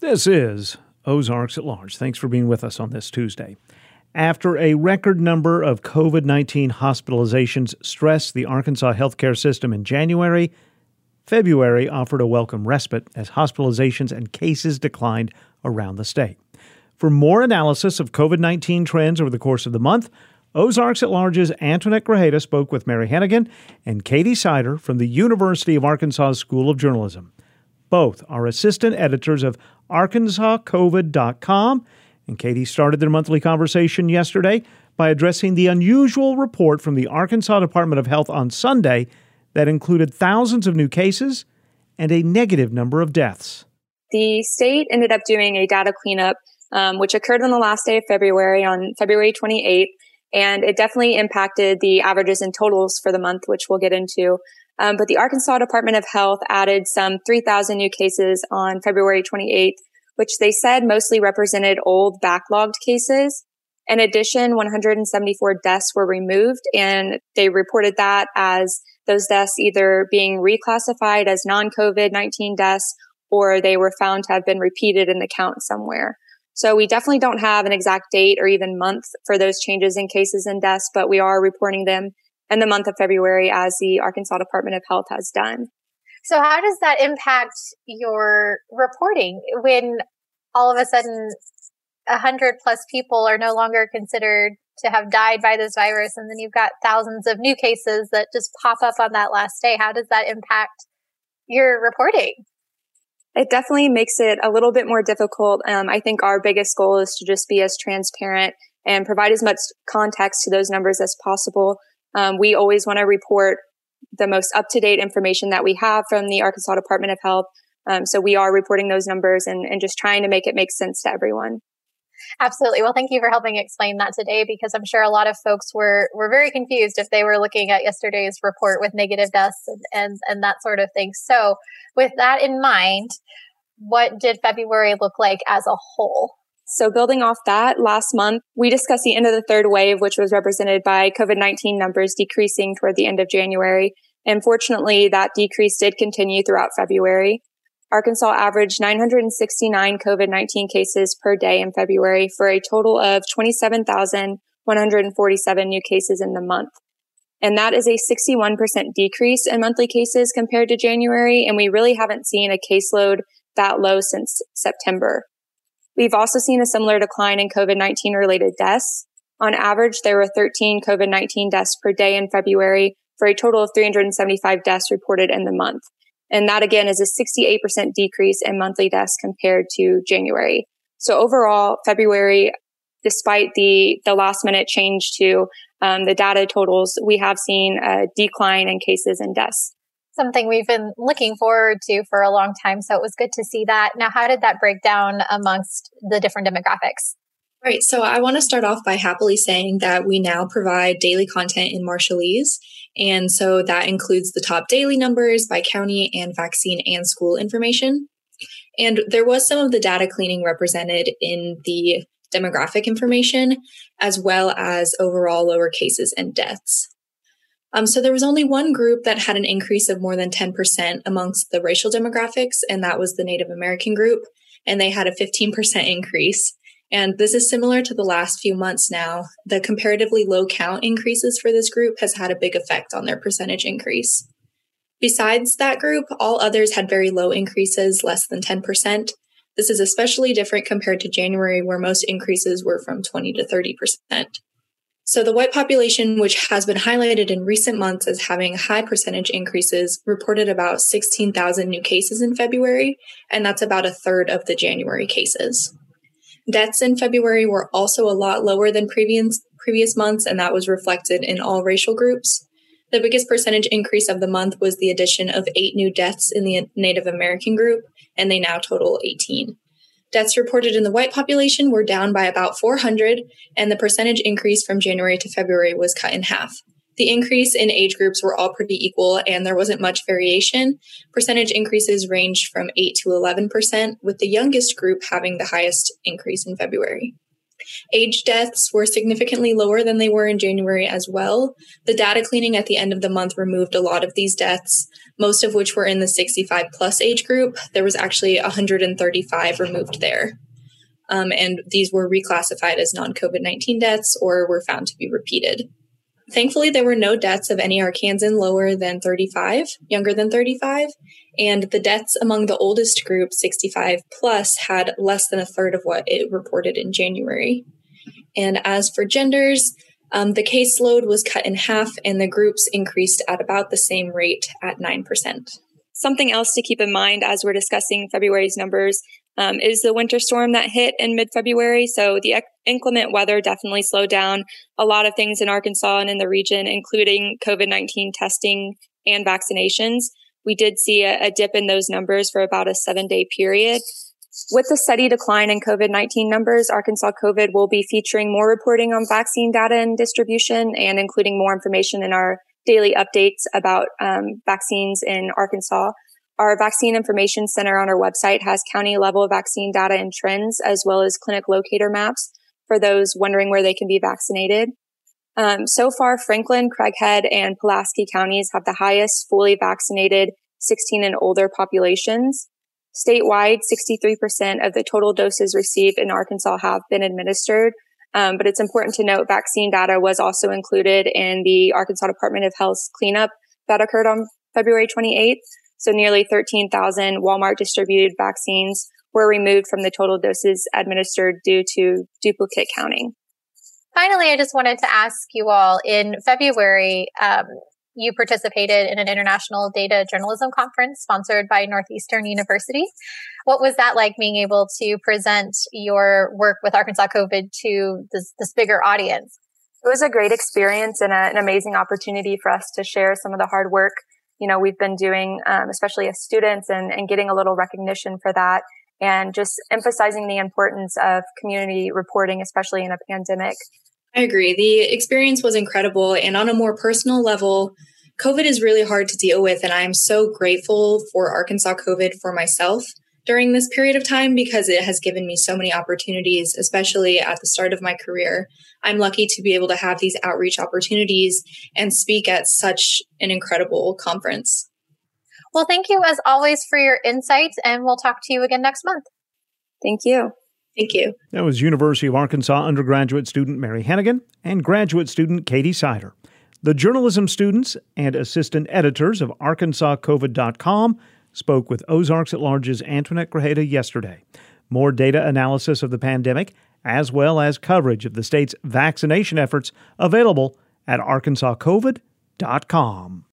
This is Ozarks at Large. Thanks for being with us on this Tuesday. After a record number of COVID-19 hospitalizations stressed the Arkansas healthcare system in January, February offered a welcome respite as hospitalizations and cases declined around the state. For more analysis of COVID-19 trends over the course of the month, Ozarks at Large's Antoinette Grajeda spoke with Mary Hennigan and Katie Sider from the University of Arkansas School of Journalism. Both are assistant editors of ArkansasCovid.com, and Katie started their monthly conversation yesterday by addressing the unusual report from the Arkansas Department of Health on Sunday that included thousands of new cases and a negative number of deaths. The state ended up doing a data cleanup, which occurred on the last day of February, on February 28th, and it definitely impacted the averages and totals for the month, which we'll get into. But the Arkansas Department of Health added some 3,000 new cases on February 28th, which they said mostly represented old backlogged cases. In addition, 174 deaths were removed, and they reported that as those deaths either being reclassified as non-COVID-19 deaths or they were found to have been repeated in the count somewhere. So we definitely don't have an exact date or even month for those changes in cases and deaths, but we are reporting them in the month of February as the Arkansas Department of Health has done. So how does that impact your reporting when all of a sudden 100 plus people are no longer considered to have died by this virus, and then you've got thousands of new cases that just pop up on that last day? How does that impact your reporting? It definitely makes it a little bit more difficult. I think our biggest goal is to just be as transparent and provide as much context to those numbers as possible. We always want to report the most up-to-date information that we have from the Arkansas Department of Health. So we are reporting those numbers and just trying to make it make sense to everyone. Absolutely. Well, thank you for helping explain that today, because I'm sure a lot of folks were very confused if they were looking at yesterday's report with negative deaths and that sort of thing. So with that in mind, what did February look like as a whole? So building off that, last month, we discussed the end of the third wave, which was represented by COVID-19 numbers decreasing toward the end of January. And fortunately, that decrease did continue throughout February. Arkansas averaged 969 COVID-19 cases per day in February for a total of 27,147 new cases in the month. And that is a 61% decrease in monthly cases compared to January. And we really haven't seen a caseload that low since September. We've also seen a similar decline in COVID-19 related deaths. On average, there were 13 COVID-19 deaths per day in February for a total of 375 deaths reported in the month. And that, again, is a 68% decrease in monthly deaths compared to January. So overall, February, despite the last minute change to the data totals, we have seen a decline in cases and deaths. Something we've been looking forward to for a long time. So it was good to see that. Now, how did that break down amongst the different demographics? Right. So I want to start off by happily saying that we now provide daily content in Marshallese. And so that includes the top daily numbers by county and vaccine and school information. And there was some of the data cleaning represented in the demographic information, as well as overall lower cases and deaths. So there was only one group that had an increase of more than 10% amongst the racial demographics, and that was the Native American group. And they had a 15% increase. And this is similar to the last few months now. The comparatively low count increases for this group has had a big effect on their percentage increase. Besides that group, all others had very low increases, less than 10%. This is especially different compared to January, where most increases were from 20 to 30%. So the white population, which has been highlighted in recent months as having high percentage increases, reported about 16,000 new cases in February, and that's about a third of the January cases. Deaths in February were also a lot lower than previous months, and that was reflected in all racial groups. The biggest percentage increase of the month was the addition of 8 new deaths in the Native American group, and they now total 18. Deaths reported in the white population were down by about 400, and the percentage increase from January to February was cut in half. The increase in age groups were all pretty equal, and there wasn't much variation. Percentage increases ranged from 8 to 11%, with the youngest group having the highest increase in February. Age deaths were significantly lower than they were in January as well. The data cleaning at the end of the month removed a lot of these deaths, most of which were in the 65 plus age group. There was actually 135 removed there. And these were reclassified as non-COVID-19 deaths or were found to be repeated. Thankfully, there were no deaths of any Arkansan younger than 35, and the deaths among the oldest group, 65 plus, had less than a third of what it reported in January. And as for genders, the caseload was cut in half, and the groups increased at about the same rate at 9%. Something else to keep in mind as we're discussing February's numbers is the winter storm that hit in mid-February. So the inclement weather definitely slowed down a lot of things in Arkansas and in the region, including COVID-19 testing and vaccinations. We did see a dip in those numbers for about a 7-day period. With the steady decline in COVID-19 numbers, Arkansas COVID will be featuring more reporting on vaccine data and distribution and including more information in our daily updates about vaccines in Arkansas. Our Vaccine Information Center on our website has county-level vaccine data and trends, as well as clinic locator maps for those wondering where they can be vaccinated. So far, Franklin, Craighead, and Pulaski counties have the highest fully vaccinated 16 and older populations. Statewide, 63% of the total doses received in Arkansas have been administered. But it's important to note vaccine data was also included in the Arkansas Department of Health's cleanup that occurred on February 28th. So nearly 13,000 Walmart distributed vaccines were removed from the total doses administered due to duplicate counting. Finally, I just wanted to ask you all, in February, you participated in an international data journalism conference sponsored by Northeastern University. What was that like, being able to present your work with Arkansas COVID to this bigger audience? It was a great experience and an amazing opportunity for us to share some of the hard work we've been doing, especially as students, and getting a little recognition for that, and just emphasizing the importance of community reporting, especially in a pandemic. I agree. The experience was incredible. And on a more personal level, COVID is really hard to deal with. And I'm so grateful for Arkansas COVID for myself during this period of time, because it has given me so many opportunities, especially at the start of my career. I'm lucky to be able to have these outreach opportunities and speak at such an incredible conference. Well, thank you as always for your insights, and we'll talk to you again next month. Thank you. Thank you. That was University of Arkansas undergraduate student Mary Hennigan and graduate student Katie Sider. The journalism students and assistant editors of ArkansasCovid.com spoke with Ozarks at Large's Antoinette Grajeda yesterday. More data analysis of the pandemic, as well as coverage of the state's vaccination efforts, available at ArkansasCovid.com.